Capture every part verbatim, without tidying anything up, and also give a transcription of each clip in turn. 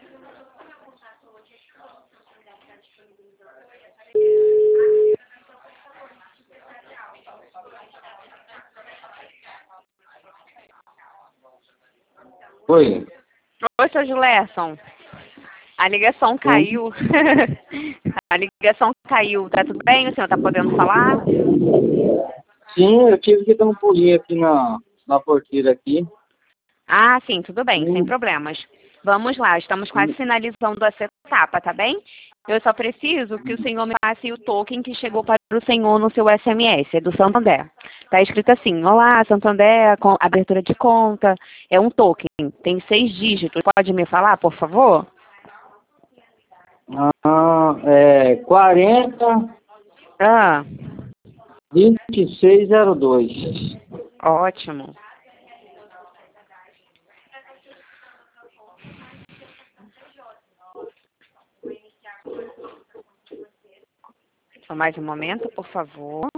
Oi. Oi, seu Gilerson. A ligação caiu. A ligação caiu. Tá tudo bem? O senhor tá podendo falar? Sim, eu tive que dar um pulinho aqui na, na porteira aqui. Ah, sim, tudo bem, Hum. sem problemas. Vamos lá, estamos quase finalizando essa etapa, tá bem? Eu só preciso que o senhor me passe o token que chegou para o senhor no seu S M S, é do Santander. Tá escrito assim: olá, Santander, com abertura de conta. É um token, tem seis dígitos. Pode me falar, por favor? Ah, é quarenta, Ah, vinte e seis zero dois. ótimo. Só mais um momento, por favor.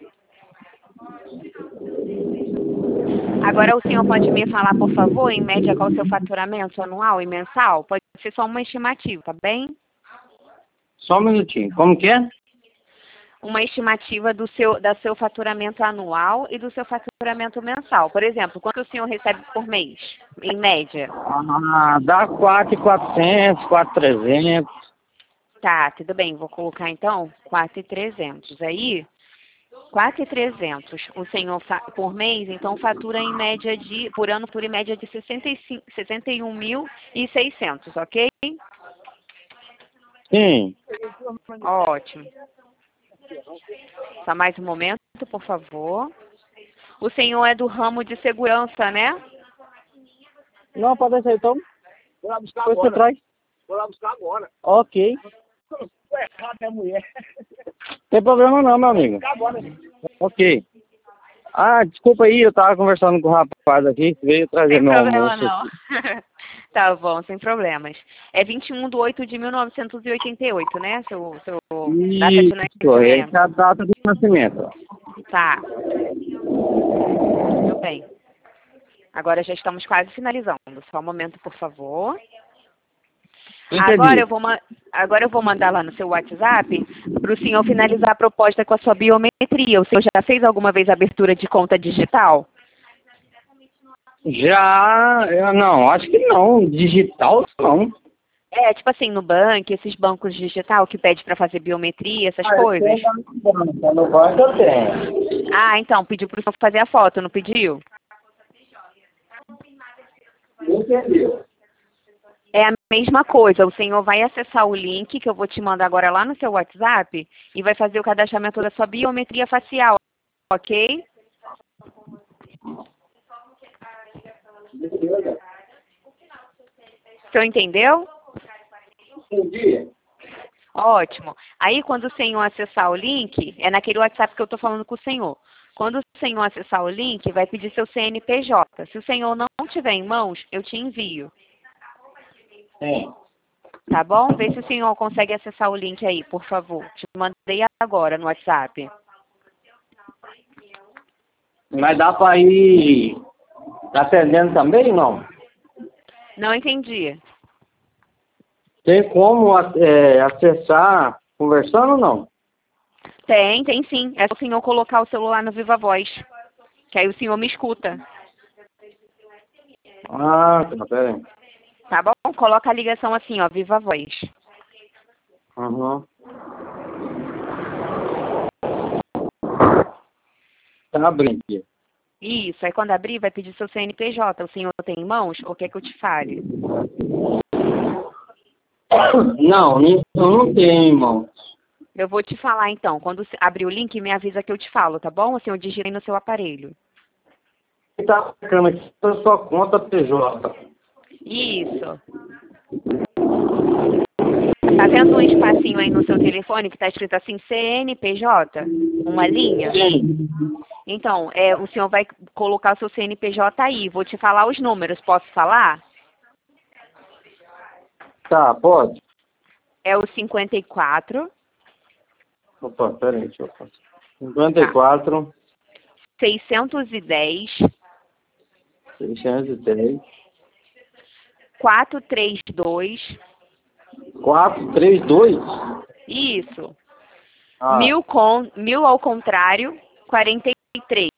Agora o senhor pode me falar, por favor, em média, qual o seu faturamento anual e mensal? Pode ser só uma estimativa, tá bem? Só um minutinho. Como que é? Uma estimativa do seu, da seu faturamento anual e do seu faturamento mensal. Por exemplo, quanto o senhor recebe por mês, em média? Ah, dá quatro mil e quatrocentos, quatro mil e trezentos. Tá, tudo bem. Vou colocar, então, quatro mil e trezentos. Aí, quatro mil e trezentos o senhor fa- por mês, então fatura em média de, por ano, por em média de sessenta e cinco, sessenta e um mil e seiscentos, ok? Sim. Ótimo. Só mais um momento, por favor. O senhor é do ramo de segurança, né? Não, pode deixar então. Vou lá buscar Depois você agora. traz. Vou lá buscar agora. Ok. Tô errado, é mulher. Tem problema não, meu amigo. Buscar agora. Ok. Ah, desculpa aí, eu tava conversando com o rapaz aqui, que veio trazer Sem meu problema, almoço. não. Tá bom, sem problemas. É vinte e um de oito de mil novecentos e oitenta e oito, né? Seu, seu data de Isso, nascimento. essa é a data de nascimento. Tá. Tudo bem. Agora já estamos quase finalizando. Só um momento, por favor. Entendi. Agora eu vou, ma- agora eu vou mandar lá no seu WhatsApp para o senhor finalizar a proposta com a sua biometria. O senhor já fez alguma vez abertura de conta digital? Já, eu não, acho que não. Digital, não. É, tipo assim, no banco, esses bancos digital que pede para fazer biometria, essas Ah, eu coisas. tenho lá no banco, no banco eu tenho. Ah, então, pediu para o senhor fazer a foto, não pediu? Entendi. É a mesma coisa, o senhor vai acessar o link que eu vou te mandar agora lá no seu WhatsApp e vai fazer o cadastramento da sua biometria facial, ok? O senhor entendeu? Entendi. Ótimo. Aí, quando o senhor acessar o link, é naquele WhatsApp que eu estou falando com o senhor. Quando o senhor acessar o link, vai pedir seu C N P J. Se o senhor não tiver em mãos, eu te envio. Sim. Tá bom? Vê se o senhor consegue acessar o link aí, por favor. Te mandei agora no WhatsApp. Mas dá pra ir atendendo também, não? Não entendi. Tem como é, acessar conversando ou não? Tem, tem sim. É só o senhor colocar o celular no Viva Voz. Que aí o senhor me escuta. Ah, tá, pera aí. Tá bom? Coloca a ligação assim, ó, Viva Voz. Uhum. Tá abrindo aqui. Isso. Aí quando abrir, vai pedir seu C N P J. O senhor tem em mãos ou quer que eu te fale? Não, nem- eu não tenho, irmão. Eu vou te falar então. Quando você abrir o link, me avisa que eu te falo, tá bom? O senhor digita aí no seu aparelho. Quem tá marcando aqui é a sua conta P J. Isso. Tá vendo um espacinho aí no seu telefone que tá escrito assim C N P J? Uma linha? Sim. Então, é, o senhor vai colocar o seu C N P J aí. Vou te falar os números. Posso falar? Tá, pode? É o cinquenta e quatro, Opa, pera aí, deixa eu passar. cinquenta e quatro, seiscentos e dez, seiscentos e dez, quatro três dois. quatro, três, dois? Isso. Ah, Mil, com, mil ao contrário, quarenta e três.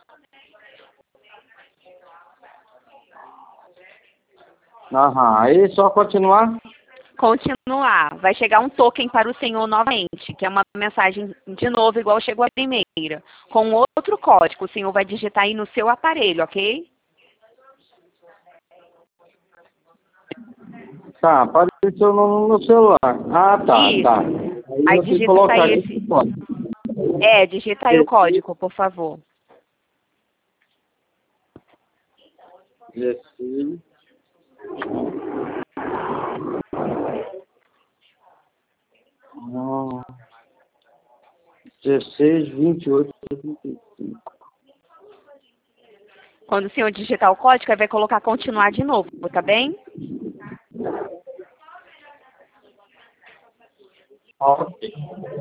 aham. Aí só continuar? Continuar. Vai chegar um token para o senhor novamente, que é uma mensagem de novo, igual chegou a primeira, com outro código. O senhor vai digitar aí no seu aparelho, ok? Tá, apareceu no, no celular. Ah, tá, Isso. tá. Aí Aí eu tenho que digita colocar aí aqui. esse. É, digita aí o código, por favor. dezesseis. Ah, dezesseis, vinte e oito, trinta e cinco. Quando o senhor digitar o código, aí vai colocar continuar de novo, tá bem? Ok.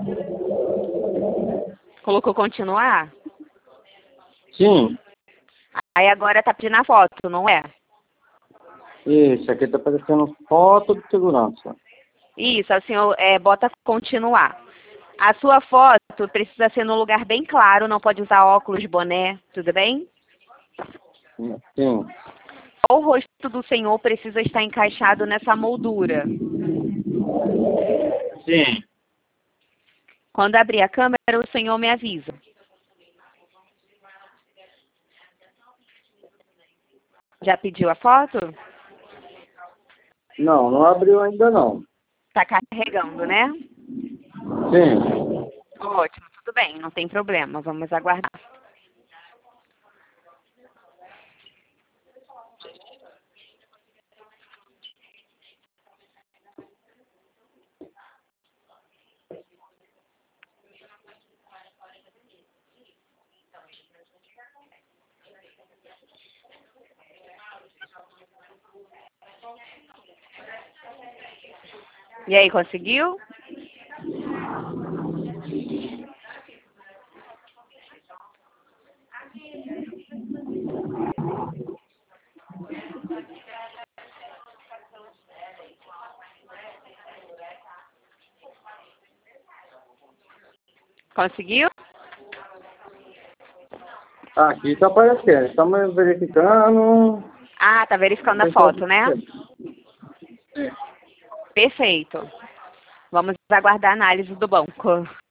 Colocou continuar? Sim, Aí agora tá pedindo a foto, não é? isso aqui tá aparecendo foto de segurança. Isso, o senhor é, bota continuar. A sua foto precisa ser num lugar bem claro, não pode usar óculos, boné, tudo bem? Sim, O rosto do senhor precisa estar encaixado nessa moldura. sim. Quando abrir a câmera, o senhor me avisa. Já pediu a foto? Não, não abriu ainda não. Tá carregando, né? Sim. Ótimo, tudo bem, não tem problema. Vamos aguardar. E aí, conseguiu? Conseguiu? Aqui tá aparecendo. Estamos verificando. Ah, tá verificando a foto, né? Perfeito. Vamos aguardar a análise do banco.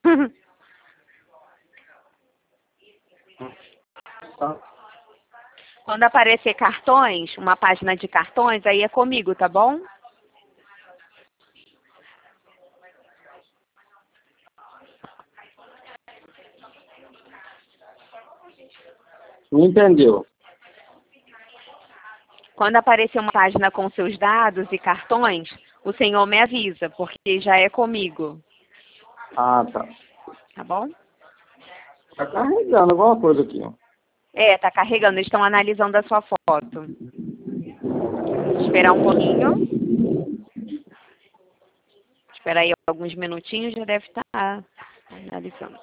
Quando aparecer cartões, uma página de cartões, aí é comigo, tá bom? Não entendeu? Quando aparecer uma página com seus dados e cartões, o senhor me avisa, porque já é comigo, Ah, tá. tá bom? Tá carregando alguma coisa aqui, ó. É, tá carregando, eles estão analisando a sua foto. Esperar um pouquinho. Espera aí alguns minutinhos, já deve estar analisando.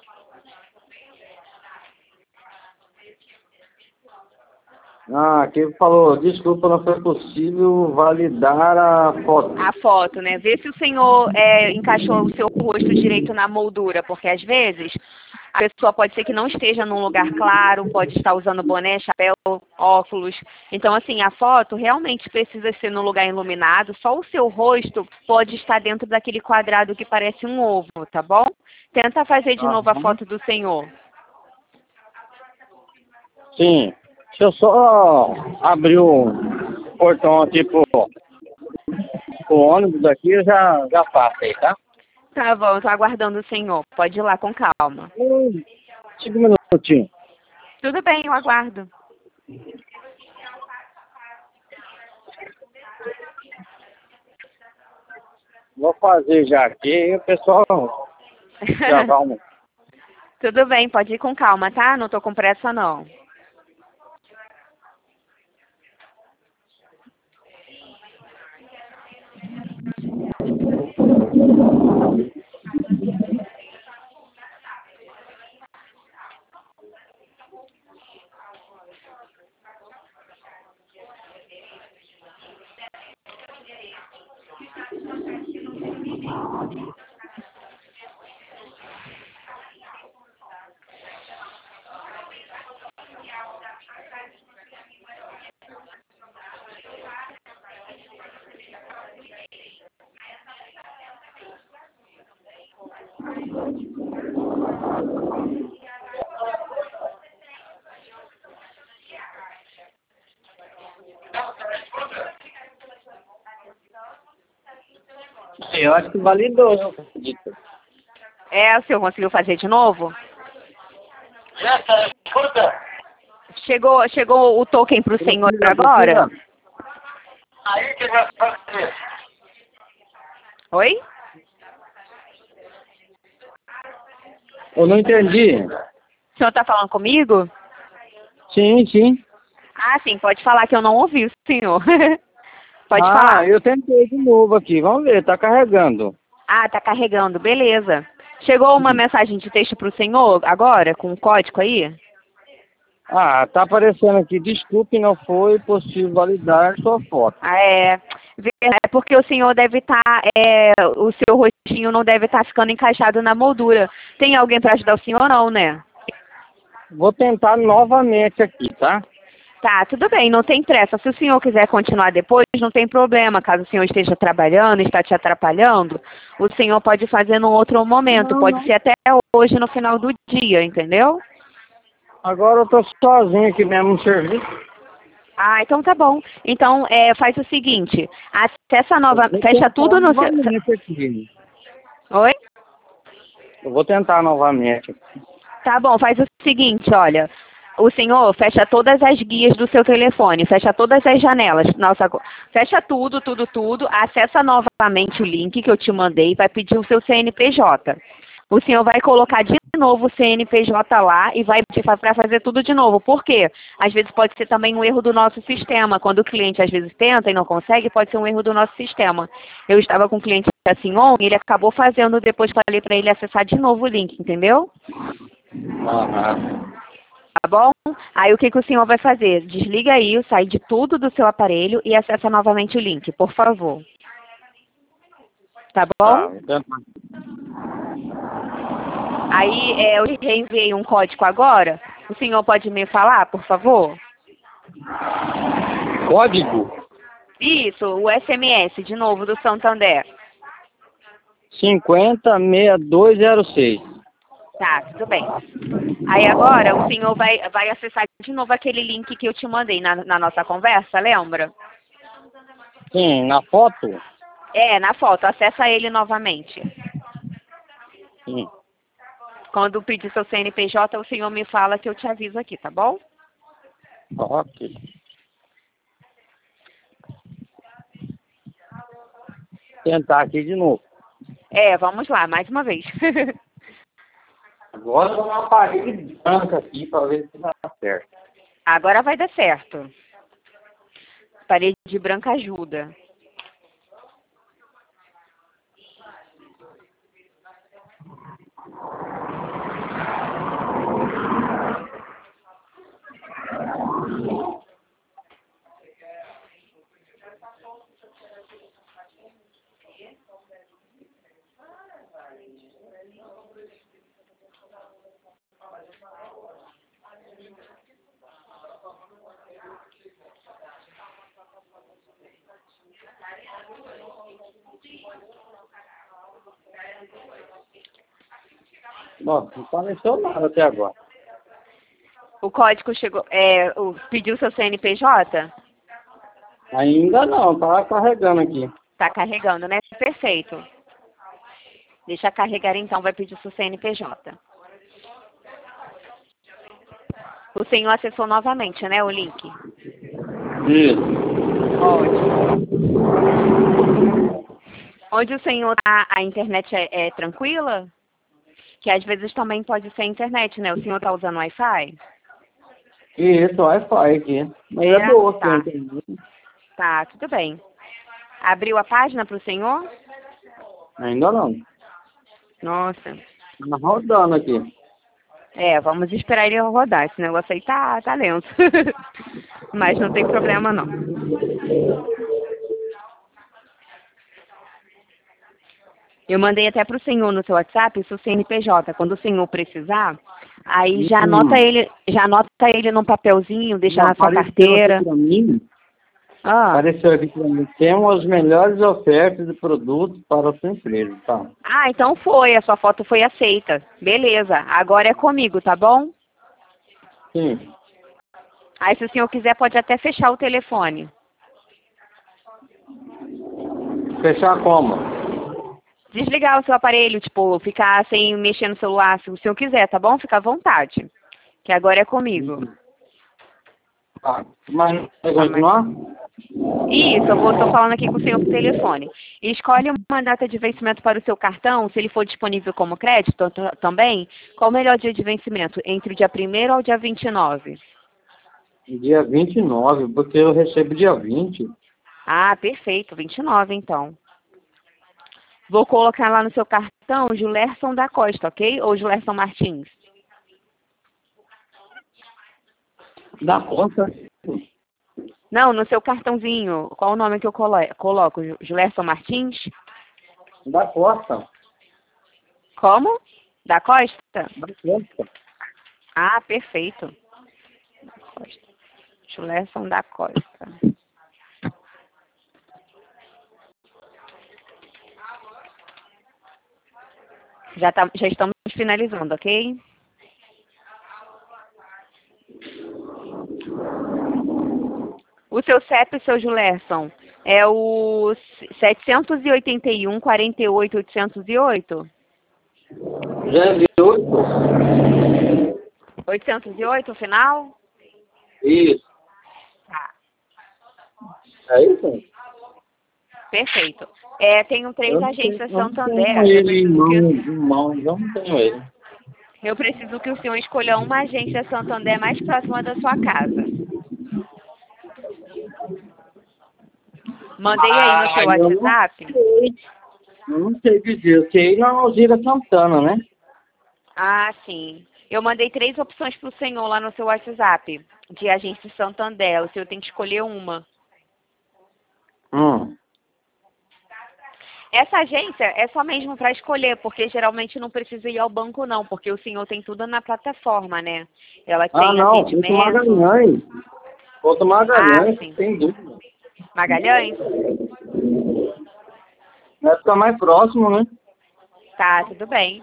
Ah, aqui falou, desculpa, não foi possível validar a foto. A foto, né? Ver se o senhor é, encaixou o seu rosto direito na moldura, porque às vezes a pessoa pode ser que não esteja num lugar claro, pode estar usando boné, chapéu, óculos. Então, assim, a foto realmente precisa ser num lugar iluminado, só o seu rosto pode estar dentro daquele quadrado que parece um ovo, tá bom? Tenta fazer de novo a Aham. foto do senhor. Sim. Deixa eu só abrir o portão aqui pro, pro ônibus aqui, eu já, já passo aí, tá? Tá bom, tô aguardando o senhor. Pode ir lá com calma. Hum, Cinco minutinhos. Tudo bem, eu aguardo. Vou fazer já aqui e o pessoal já vai almoçar. Tudo bem, pode ir com calma, tá? Não tô com pressa, não. Eu acho que validou, eu acredito. É, o senhor conseguiu fazer de novo? Essa, escuta. Chegou, chegou o token para o senhor agora? Aí que vai fazer. Oi? Eu não entendi. O senhor está falando comigo? Sim, sim. Ah, sim, pode falar que eu não ouvi o senhor. Pode ah, falar. eu tentei de novo aqui. Vamos ver, tá carregando. Ah, tá carregando, beleza. Chegou uma mensagem de texto para o senhor agora, com o código aí? Ah, tá aparecendo aqui. Desculpe, não foi possível validar sua foto. Ah, é. É porque o senhor deve estar, é, o seu rostinho não deve estar ficando encaixado na moldura. Tem alguém para ajudar o senhor não, né? Vou tentar novamente aqui, tá? Tá, tudo bem, não tem pressa. Se o senhor quiser continuar depois, não tem problema. Caso o senhor esteja trabalhando, está te atrapalhando, o senhor pode fazer num outro momento. Não, Pode não. ser até hoje, no final do dia, entendeu? Agora eu tô sozinho aqui mesmo no serviço. Ah, então tá bom. Então, é, faz o seguinte, acessa nova, Eu vou fecha tentar tudo no seu... novamente aqui. Oi? Eu vou tentar novamente. Tá bom, faz o seguinte, olha. O senhor fecha todas as guias do seu telefone, fecha todas as janelas. Nossa, fecha tudo, tudo, tudo. Acessa novamente o link que eu te mandei, vai pedir o seu C N P J. O senhor vai colocar de novo o C N P J lá e vai pedir para fazer tudo de novo. Por quê? Às vezes pode ser também um erro do nosso sistema. Quando o cliente às vezes tenta e não consegue, pode ser um erro do nosso sistema. Eu estava com um cliente assim ontem, ele acabou fazendo, depois falei para ele acessar de novo o link, entendeu? Aham. Tá bom? Aí o que, que o senhor vai fazer? Desliga aí, sai de tudo do seu aparelho e acessa novamente o link, por favor. Tá Tá, bom? vou tentar. Aí é, eu reenviei um código agora. O senhor pode me falar, por favor? Código Isso, o S M S, de novo, do Santander. cinquenta sessenta e dois zero seis. Tá, tudo bem. Aí agora o senhor vai, vai acessar de novo aquele link que eu te mandei na, na nossa conversa, lembra? Sim, na foto? É, na foto, acessa ele novamente. Sim. Quando pedir seu C N P J, o senhor me fala que eu te aviso aqui, tá bom? Ok. Tentar aqui de novo. É, vamos lá, mais uma vez. Agora eu vou uma parede branca aqui para ver se dá certo. Agora vai dar certo. Parede branca ajuda. Bom, não apareceu nada até agora. O código chegou, é, o, pediu seu C N P J? Ainda não, tá carregando aqui. Tá carregando, né? Perfeito. Deixa carregar então, vai pedir seu C N P J. O senhor acessou novamente, né, o link? Isso. Ótimo. Onde o senhor tá, a internet é, é tranquila? Que às vezes também pode ser a internet, né? O senhor tá usando Wi-Fi? Isso, Wi-Fi aqui. Mas é, É, boa, tá. que eu entendi. Tá, tudo bem. Abriu a página para o senhor? Ainda não. Nossa. Tá rodando aqui. É, vamos esperar ele rodar. Esse negócio aí tá, tá lento. Mas não tem problema, não. Eu mandei até para o senhor no seu WhatsApp o seu C N P J. Quando o senhor precisar, aí já anota ele, já anota ele num papelzinho, deixa Não, na sua apareceu aqui carteira. para mim, Ah. apareceu aqui para mim, temos as melhores ofertas de produtos para a sua empresa, tá? ah, então foi, a sua foto foi aceita. Beleza, agora é comigo, tá bom? Sim. Aí se o senhor quiser pode até fechar o telefone. Fechar como? Desligar o seu aparelho, tipo, ficar sem mexer no celular, se o senhor quiser, tá bom? Fica à vontade. Que agora é comigo. Tá. Mas não vai Tá, mas- continuar? Isso, eu vou, tô falando aqui com o senhor por telefone. Escolhe uma data de vencimento para o seu cartão, se ele for disponível como crédito t- também. Qual o melhor dia de vencimento? Entre o dia primeiro ao dia vinte e nove? Dia vinte e nove, porque eu recebo dia vinte. Ah, perfeito, vinte e nove então. Vou colocar lá no seu cartão Julerson da Costa, ok? Ou Julerson Martins? Da conta? Não, no seu cartãozinho. Qual o nome que eu colo coloco? Ju- Julerson Martins? Da Costa. Como? Da Costa? Da Costa. Ah, perfeito. Costa. Julerson da Costa. Já, tá, já estamos finalizando, ok? O seu C E P, seu Julerson, é o setecentos e oitenta e um, quarenta e oito, oitocentos e oito? Já é de oito? oitocentos e oito, o final? Isso. Tá, É isso? perfeito. É, tenho três Eu não agências tenho, eu não Santander. tenho Eu ele em preciso, mão, que, em mão, eu não tenho ele. eu preciso que o senhor escolha uma agência Santander mais próxima da sua casa. Mandei aí no seu Ah, eu não WhatsApp. sei. Eu não sei dizer. Eu sei na Alzira Santana, né? Ah, sim. Eu mandei três opções para o senhor lá no seu WhatsApp, de agência Santander. O senhor tem que escolher uma. Hum. Essa agência é só mesmo para escolher, porque geralmente não precisa ir ao banco não, porque o senhor tem tudo na plataforma, né? Ela Ah, tem não. Vou tomar atendimento. Magalhães. Vou tomar Ah, Magalhães, sim. sem dúvida. Magalhães? Vai ficar mais próximo, né? Tá, tudo bem.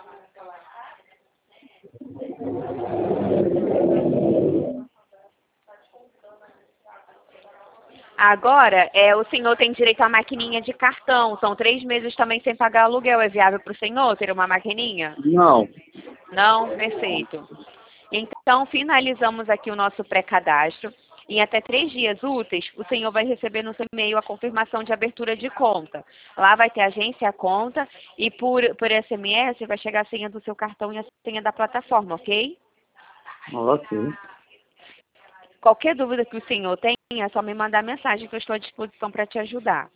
Agora, é, o senhor tem direito à maquininha de cartão. São três meses também sem pagar aluguel. É viável para o senhor ter uma maquininha? Não. Não? Perfeito. Então, finalizamos aqui o nosso pré-cadastro. Em até três dias úteis, o senhor vai receber no seu e-mail a confirmação de abertura de conta. Lá vai ter agência, a conta, e por, por S M S vai chegar a senha do seu cartão e a senha da plataforma, ok? Ok. Qualquer dúvida que o senhor tenha, é só me mandar mensagem que eu estou à disposição para te ajudar.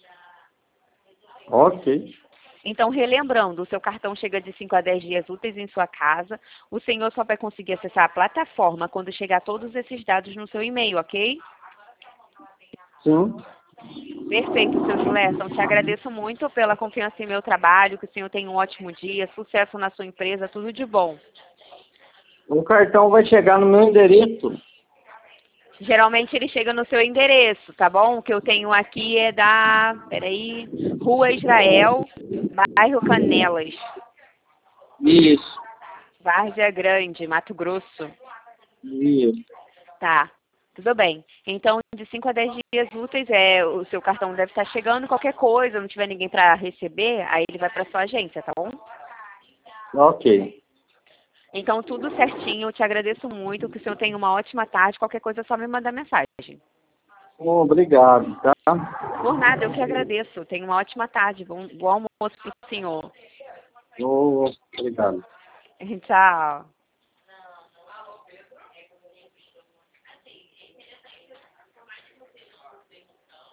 Ok. Então, relembrando, o seu cartão chega de cinco a dez dias úteis em sua casa. O senhor só vai conseguir acessar a plataforma quando chegar todos esses dados no seu e-mail, ok? Sim. Perfeito, seu Julerson. Te agradeço muito pela confiança em meu trabalho, que o senhor tenha um ótimo dia, sucesso na sua empresa, tudo de bom. O cartão vai chegar no meu endereço. Geralmente ele chega no seu endereço, tá bom? O que eu tenho aqui é da, peraí, Rua Israel, bairro Canelas, Isso. Várzea Grande, Mato Grosso. Isso. Tá, tudo bem. Então, de cinco a dez dias úteis, é, o seu cartão deve estar chegando. Qualquer coisa, não tiver ninguém para receber, aí ele vai para sua agência, tá bom? Ok. Então, tudo certinho. Eu te agradeço muito. Que o senhor tenha uma ótima tarde. Qualquer coisa, é só me mandar mensagem. Obrigado, tá? Por nada, eu que agradeço. Tenha uma ótima tarde. Bom, bom almoço para o senhor. Oh, obrigado. Tchau.